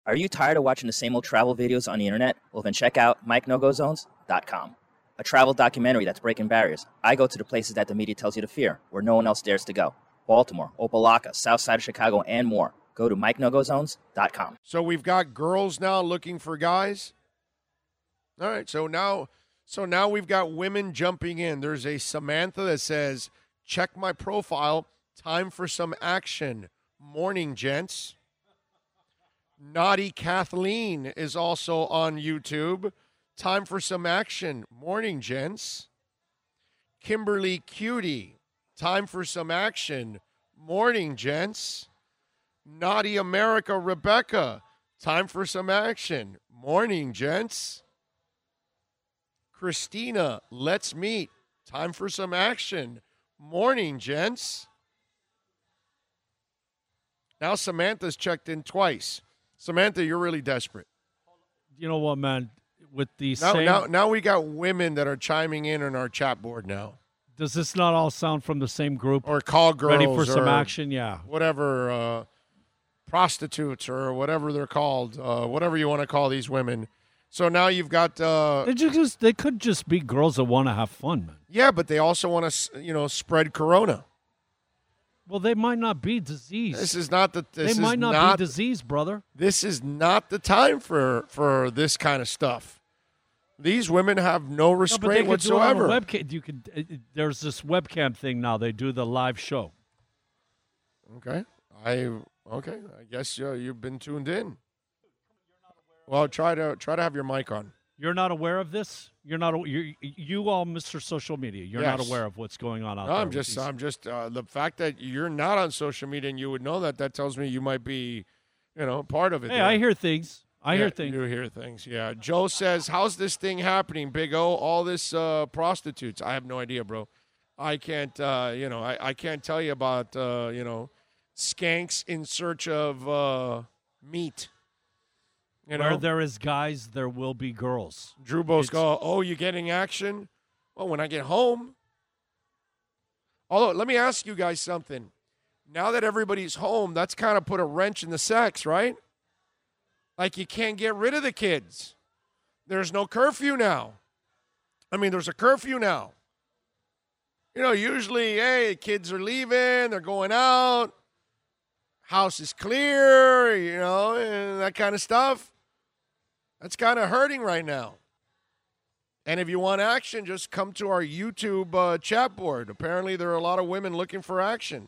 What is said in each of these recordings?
Are you tired of watching the same old travel videos on the internet? Well, then check out MikeNoGoZones.com, a travel documentary that's breaking barriers. I go to the places that the media tells you to fear, where no one else dares to go. Baltimore, Opelika, South Side of Chicago, and more. Go to MikeNoGoZones.com. So we've got girls now looking for guys. All right, so now we've got women jumping in. There's a Samantha that says, "Check my profile. Time for some action. Morning, gents." Naughty Kathleen is also on YouTube. Time for some action. Morning, gents. Kimberly Cutie. Time for some action. Morning, gents. Naughty America Rebecca. Time for some action. Morning, gents. Christina, let's meet. Time for some action. Morning, gents. Now Samantha's checked in twice. Samantha, you're really desperate. You know what, man? With the now we got women that are chiming in on our chat board now. Does this not all sound from the same group? Or call girls. Ready for some action? Yeah. Whatever, prostitutes or whatever they're called, whatever you want to call these women. So now you've got. They could just be girls that want to have fun, man. Yeah, but they also want to, spread corona. Well, they might not be diseased. This is not the. They might not be diseased, brother. This is not the time for this kind of stuff. These women have no restraint whatsoever. Do it on a webcam. There's this webcam thing now. They do the live show. Okay, I guess you've been tuned in. Well, try to have your mic on. You're not aware of this? You're not. You all, Mr. Social Media. You're not aware of what's going on out there. I'm just. The fact that you're not on social media and you would know that tells me you might be, part of it. Hey, there. I hear things. You hear things. Yeah. Joe says, "How's this thing happening, Big O? All this prostitutes? I have no idea, bro. I can't. I can't tell you about skanks in search of meat." Where there is guys, there will be girls. Drew Bosco, oh, you getting action? Well, when I get home. Although, let me ask you guys something. Now that everybody's home, that's kind of put a wrench in the sex, right? Like you can't get rid of the kids. There's no curfew now. I mean, there's a curfew now. Usually, hey, kids are leaving, they're going out, house is clear, and that kind of stuff. That's kind of hurting right now. And if you want action, just come to our YouTube chat board. Apparently, there are a lot of women looking for action.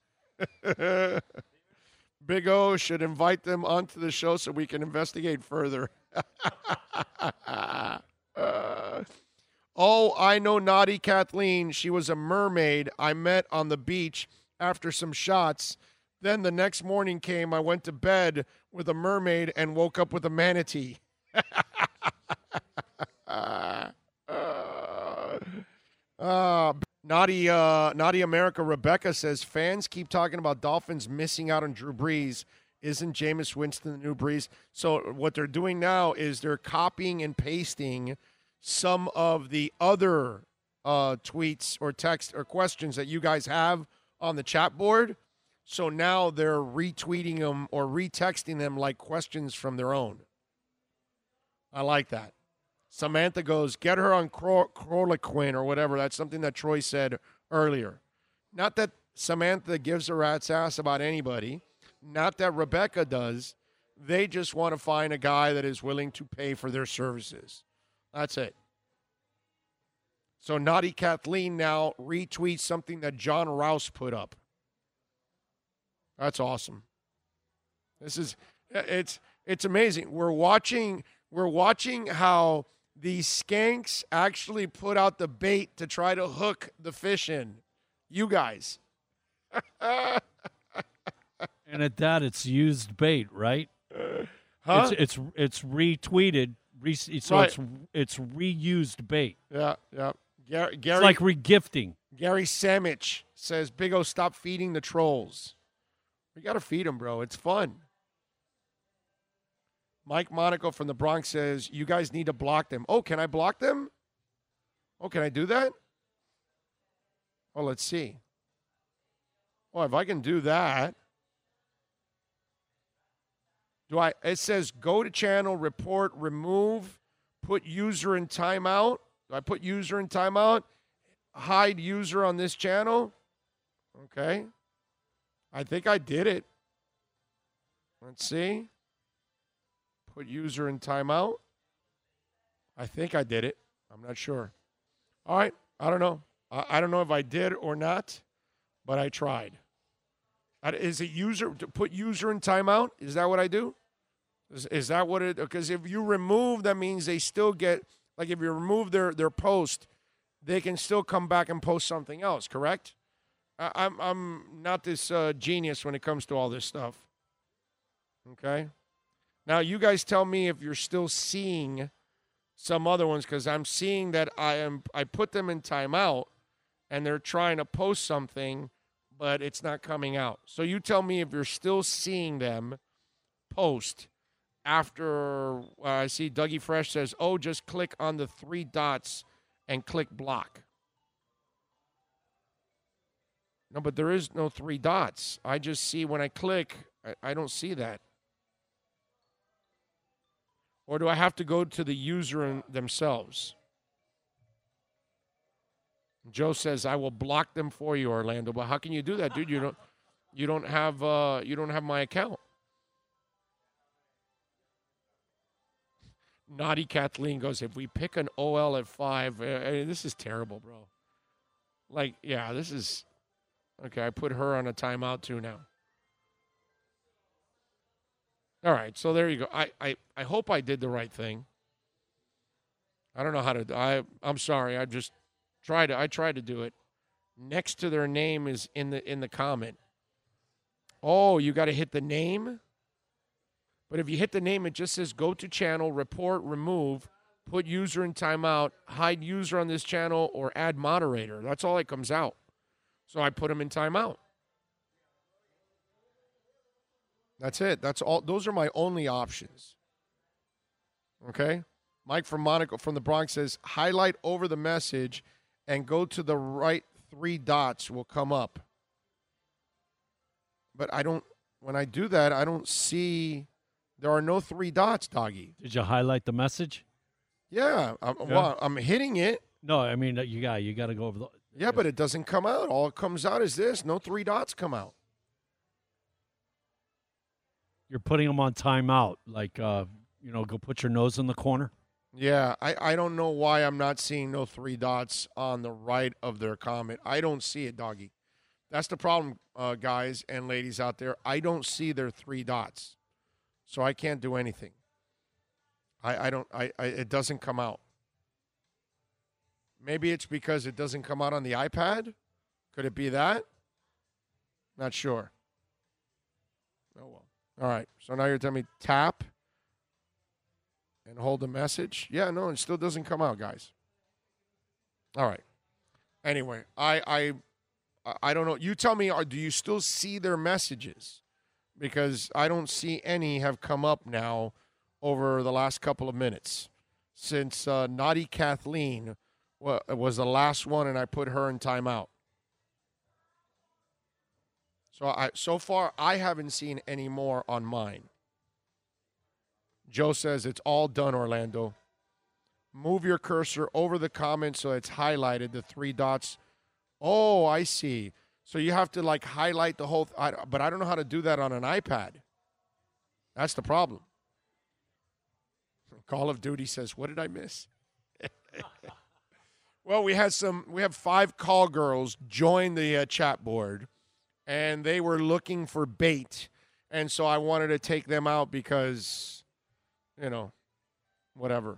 Big O should invite them onto the show so we can investigate further. Oh, I know Naughty Kathleen. She was a mermaid I met on the beach after some shots. Then the next morning came, I went to bed with a mermaid and woke up with a manatee. Naughty America Rebecca says, fans keep talking about Dolphins missing out on Drew Brees. Isn't Jameis Winston the new Brees? So what they're doing now is they're copying and pasting some of the other tweets or text or questions that you guys have on the chat board. So now they're retweeting them or retexting them like questions from their own. I like that. Samantha goes, get her on Chloroquine or whatever. That's something that Troy said earlier. Not that Samantha gives a rat's ass about anybody. Not that Rebecca does. They just want to find a guy that is willing to pay for their services. That's it. So Naughty Kathleen now retweets something that John Rouse put up. That's awesome. It's amazing. We're watching how these skanks actually put out the bait to try to hook the fish in. You guys. And at that, it's used bait, right? Huh? It's retweeted, so right. it's reused bait. Yeah. Gary, it's like regifting. Gary Samich says, Big O, stop feeding the trolls. We got to feed them, bro. It's fun. Mike Monaco from the Bronx says, you guys need to block them. Oh, can I block them? Oh, can I do that? Oh, let's see. Oh, if I can do that. It says go to channel, report, remove, put user in timeout. Do I put user in timeout? Hide user on this channel? Okay. I think I did it. Let's see. Put user in timeout. I think I did it. I'm not sure. All right. I don't know. I don't know if I did or not, but I tried. Is it user to put user in timeout? Is that what I do? Is that what it? Because if you remove, that means they still get, like if you remove their post, they can still come back and post something else. Correct? I'm not this genius when it comes to all this stuff. Okay. Now you guys tell me if you're still seeing some other ones, because I'm seeing that I put them in timeout, and they're trying to post something, but it's not coming out. So you tell me if you're still seeing them post after I see Dougie Fresh says, oh, just click on the 3 dots and click block. No, but there is no 3 dots. I just see when I click, I don't see that. Or do I have to go to the user themselves? Joe says, I will block them for you, Orlando. But how can you do that, dude? You don't have my account. Naughty Kathleen goes, if we pick an OL at 5, this is terrible, bro. Like, yeah, this is okay. I put her on a timeout too now. All right, so there you go. I hope I did the right thing. I don't know how to. I'm sorry. I just tried. I tried to do it. Next to their name is in the comment. Oh, you got to hit the name. But if you hit the name, it just says go to channel, report, remove, put user in timeout, hide user on this channel, or add moderator. That's all that comes out. So I put them in timeout. That's it. That's all. Those are my only options. Okay? Mike from Monaco from the Bronx says, highlight over the message and go to the right 3 dots will come up. But when I do that, I don't see, there are no 3 dots, Doggy. Did you highlight the message? Yeah. Well, I'm hitting it. No, I mean, you got to go over the. Yeah, but it doesn't come out. All it comes out is this. No 3 dots come out. You're putting them on timeout, like, go put your nose in the corner. Yeah, I don't know why I'm not seeing no 3 dots on the right of their comment. I don't see it, Doggy. That's the problem, guys and ladies out there. I don't see their 3 dots, so I can't do anything. It doesn't come out. Maybe it's because it doesn't come out on the iPad. Could it be that? Not sure. Oh, well. All right, so now you're telling me tap and hold the message. Yeah, no, it still doesn't come out, guys. All right. Anyway, I don't know. You tell me, do you still see their messages? Because I don't see any have come up now over the last couple of minutes since Naughty Kathleen was the last one, and I put her in timeout. So far, I haven't seen any more on mine. Joe says it's all done, Orlando. Move your cursor over the comment so it's highlighted, the 3 dots. Oh, I see. So you have to, highlight the whole but I don't know how to do that on an iPad. That's the problem. Call of Duty says, what did I miss? Well, we have 5 call girls join the chat board. And they were looking for bait. And so I wanted to take them out because, whatever.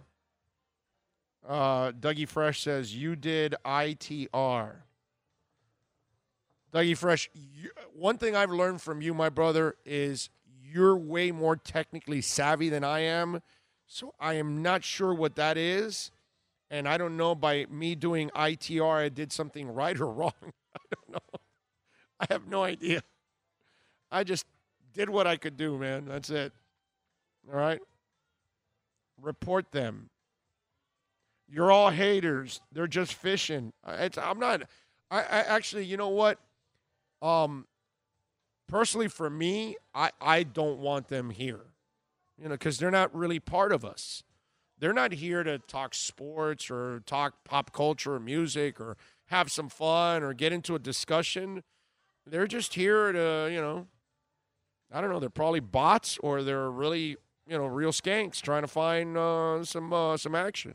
Dougie Fresh says, you did ITR. Dougie Fresh, one thing I've learned from you, my brother, is you're way more technically savvy than I am. So I am not sure what that is. And I don't know by me doing ITR, I did something right or wrong. I don't know. I have no idea. I just did what I could do, man. That's it. All right? Report them. You're all haters. They're just fishing. I'm not. I actually, you know what? Personally, for me, I don't want them here. because they're not really part of us. They're not here to talk sports or talk pop culture or music or have some fun or get into a discussion. They're just here to, I don't know. They're probably bots or they're really, real skanks trying to find some action.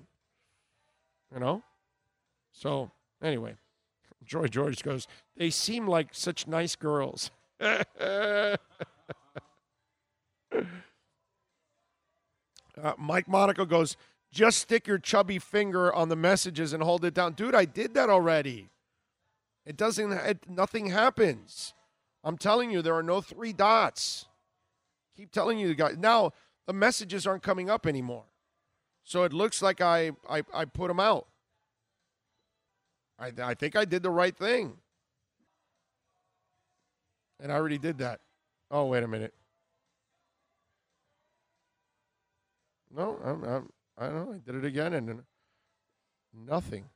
So anyway, Joy George goes, they seem like such nice girls. Mike Monaco goes, just stick your chubby finger on the messages and hold it down. Dude, I did that already. Nothing happens. I'm telling you, there are no 3 dots. Keep telling you guys. Now, the messages aren't coming up anymore. So it looks like I put them out. I think I did the right thing. And I already did that. Oh, wait a minute. No, I don't know. I did it again and nothing.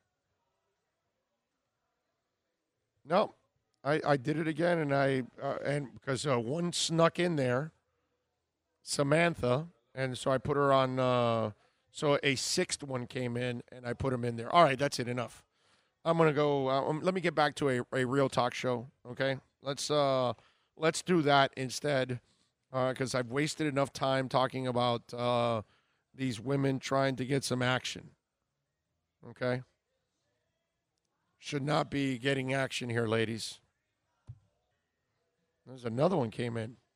No, I did it again and because one snuck in there, Samantha, and so I put her on. So a 6th one came in and I put him in there. All right, that's it. Enough. I'm gonna go. Let me get back to a real talk show. Okay, let's do that instead because I've wasted enough time talking about these women trying to get some action. Okay? Should not be getting action here, ladies. There's another one came in.